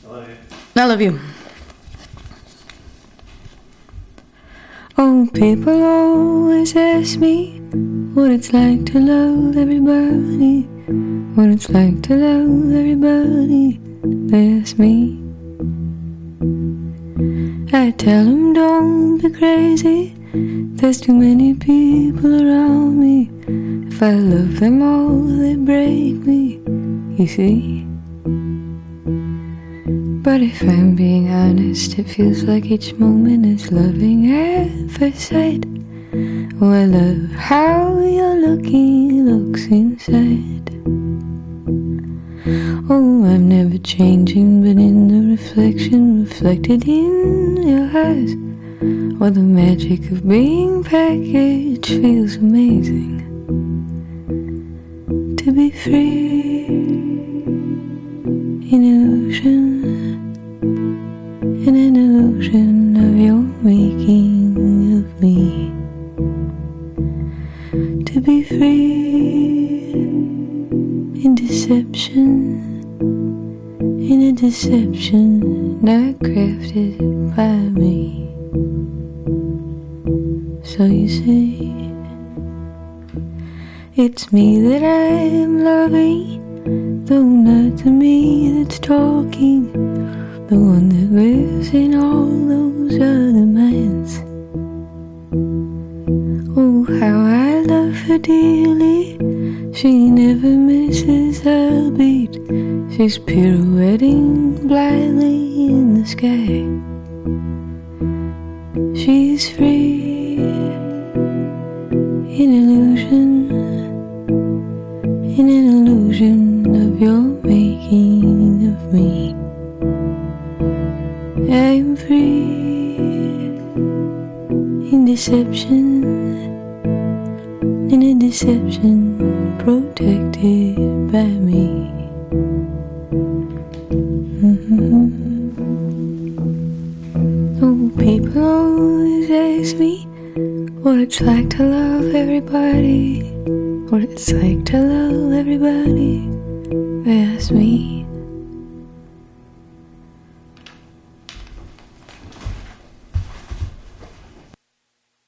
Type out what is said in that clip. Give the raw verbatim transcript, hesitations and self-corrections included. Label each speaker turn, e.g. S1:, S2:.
S1: love you.
S2: I love you. Oh, people always ask me what it's like to love everybody. What it's like to love everybody. They ask me. I tell them don't be crazy. There's too many people around me. If I love them all, they break me, you see. But if I'm being honest, it feels like each moment is loving at first sight. Oh, I love how you're looking, looks inside. Oh, I'm never changing, but in the reflection reflected in your eyes, oh, the magic of being packaged feels amazing. To be free in illusion, in an illusion of your making of me. To be free in deception, in a deception not crafted by me. So you see, it's me that I'm loving, though not the me that's talking, the one that lives in all those other minds. Oh, how I love her dearly, she never misses a beat. She's pirouetting blindly in the sky. She's free in illusion, in an illusion of your making of me. I'm free in deception, in a deception protected by me. Mm-hmm. Oh, people always ask me what it's like to love everybody. What it's like to love everybody. They ask me.